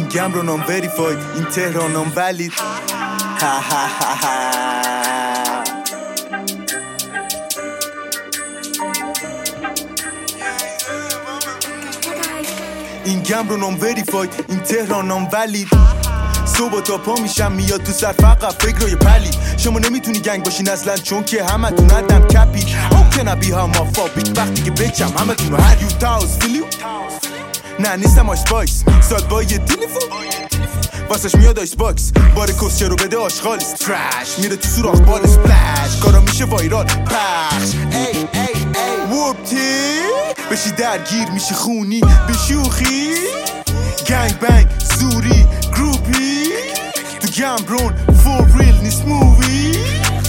این گمرونم وریفاید، این تهرانم ولید. ها ها ها ها. این گمرونم وریفاید، این تهرانم ولید. صبح تا پا میشم میاد تو سر فقط فکرای پلی. شما نمیتونی گنگ باشین اصلا چون که همه تون ادم کپی. How can I be homophobic وقتی که بچم همه تون رو هر یو تاوز فیلیو. نه نیستم آیس باکس ساد با یه تلفون واسش میاد آیس باکس. بار کسچه رو بده آشغالیست ترش میره تو سوراخ بال سپلش. کارا میشه وایرال پخش. ای ای ای ووبتی بشی درگیر میشی خونی بشوخی. گنگ بنگ زوری گروپی تو گمرون فور ریل نیست مووی.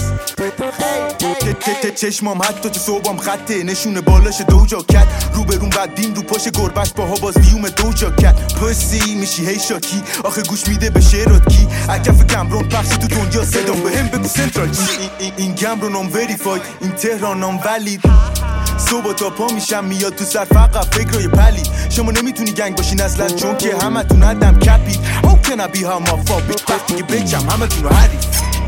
چشمام حتی تو صوبام خطه نشونه بالاش دو جاکت. رو برون بدبین رو پاش گربش باها باز دیوم دو جاکت. پسی میشی هی شاکی آخه گوش میده به شعرات کی. اکف گمرون پخش تو دنیا صدام به هم بگو سنترال چی. این گمرونم وریفاید این تهرانم ولید. صبح تا پا میشم میاد تو سر فقط فکرای پلی. شما نمیتونی گنگ باشین اصلا چون که همه تون ادم کپی. How can I be homophobic وقتی که بچم همه تون رو حریف.